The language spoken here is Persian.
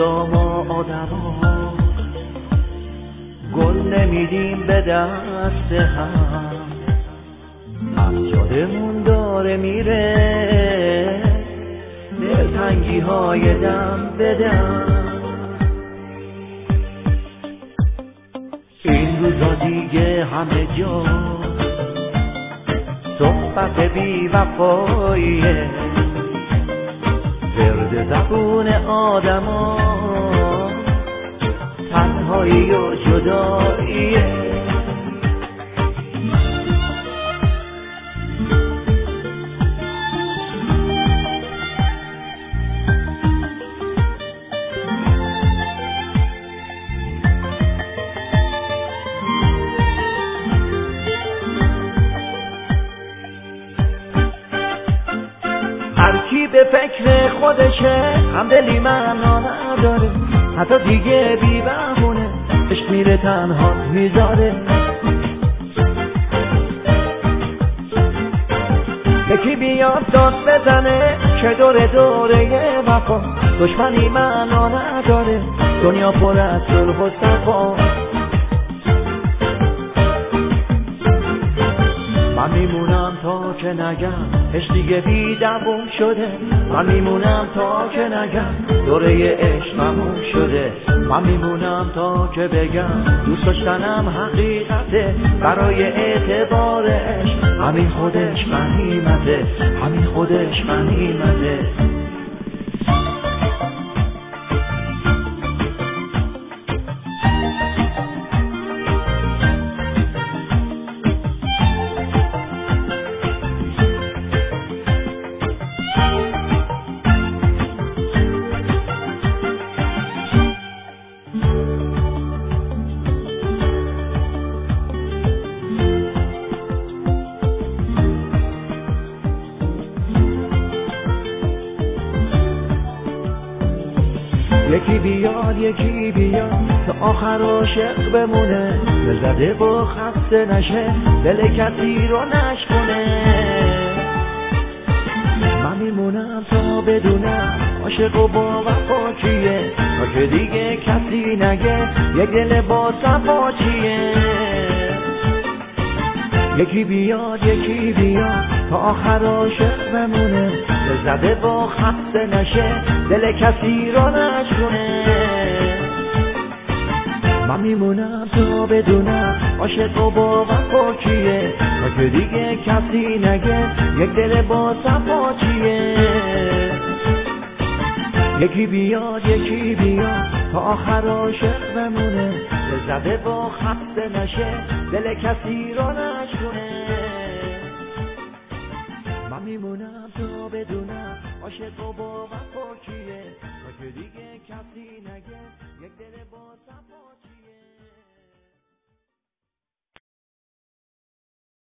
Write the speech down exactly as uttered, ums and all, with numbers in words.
خدا ما آدما گل نمیدیم به دست هم، از یادمون داره میره دلتنگی های دم به دم. این روزا دیگه همه جا صحبت بی وفاییه، ورد زبون آدما تنهایی و جداییه. کی به فکر خودشه، همدلی معنا نداره، حتی دیگه بی بهونه عشق میره تنها میذاره. یکی بیاد داد بزنه که دور دوره وفا، دشمنی معنا نداره، دنیا پر از صلح و صفا. من میمونم تا که نگم عشق دیگه بی دوام شده، من میمونم تا که نگم دوره عشق تموم شده، من میمونم تا که بگم دوست داشتنم حقیقته، برای اعتبار عشق همین خودش غنیمته، همین خودش غنیمته. یکی بیاد یکی بیاد تا آخر عاشق بمونه، دل زده با خسته نشه، دل کسی رو نشکنه. من میمونم تا بدونم عاشق و با وفا چیه، تا که دیگه کسی نگه یک دل با صفا چیه. یکی بیاد یکی بیاد تا آخر عاشق بمونه، دل زده با خسته نشه، دل کسی رو نشونه. من میمونم تا بدونم عاشق و با وفا کیه، تا که دیگه کسی نگه یک دل با صفا چیه. یکی بیاد یکی بیاد تا آخر عاشق بمونه، دل زده با خسته نشه، دل کسی رو نشونه. من میمونم تا بدونم عاشق و با وفا